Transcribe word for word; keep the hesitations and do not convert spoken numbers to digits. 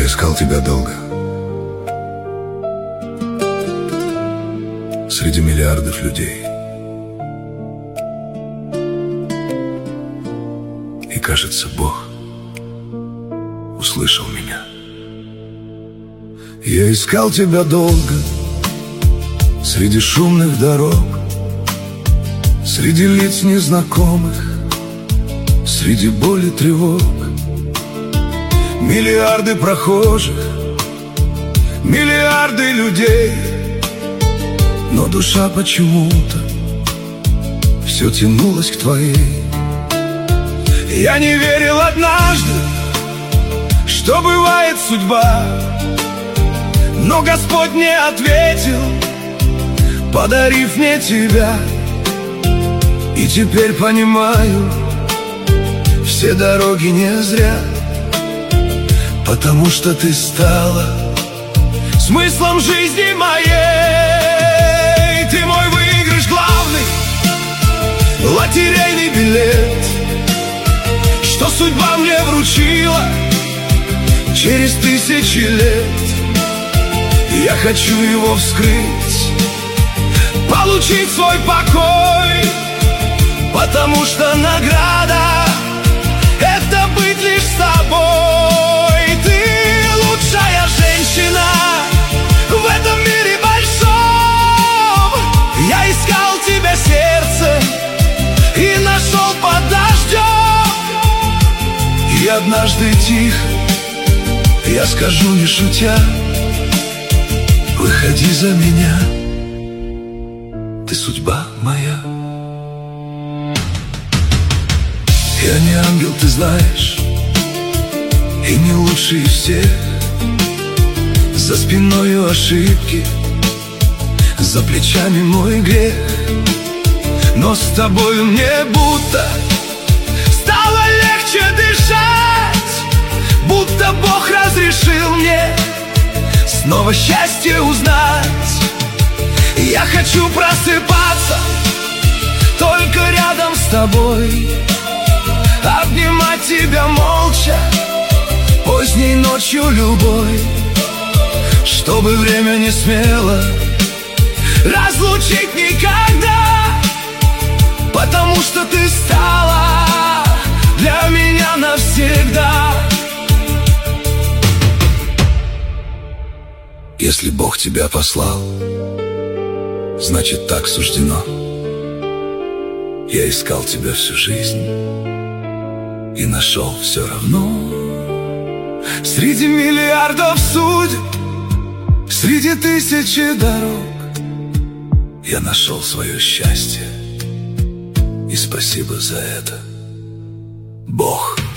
искал тебя долго, среди миллиардов людей. И кажется, Бог услышал меня. Я искал тебя долго, среди шумных дорог, среди лиц незнакомых, среди боли, тревог. Миллиарды прохожих, миллиарды людей, но душа почему-то все тянулась к твоей. Я не верил однажды, что бывает судьба, но Господь мне ответил, подарив мне тебя. И теперь понимаю, все дороги не зря, потому что ты стала смыслом жизни моей. Ты мой выигрыш главный, лотерейный билет, что судьба мне вручила через тысячи лет. Я хочу его вскрыть, получить свой покой, потому что награда — это быть лишь с тобой. Ты лучшая женщина в этом мире большом. Я искал тебя сердцем и нашел под дождем. И однажды тихо я скажу, не шутя: выходи за меня, ты судьба моя. Я не ангел, ты знаешь, и не лучший из всех. За спиною ошибки, за плечами мой грех, но с тобою мне будто стало легче дышать, будто Бог разрешил мне снова счастье узнать. Я хочу просыпаться только рядом с тобой, обнимать тебя молча поздней ночью любой, чтобы время не смело разлучить никогда, потому что ты стала для меня навсегда. Если Бог тебя послал, значит, так суждено. Я искал тебя всю жизнь и нашел все равно. Среди миллиардов судеб, среди тысячи дорог, я нашел свое счастье, и спасибо за это, Бог.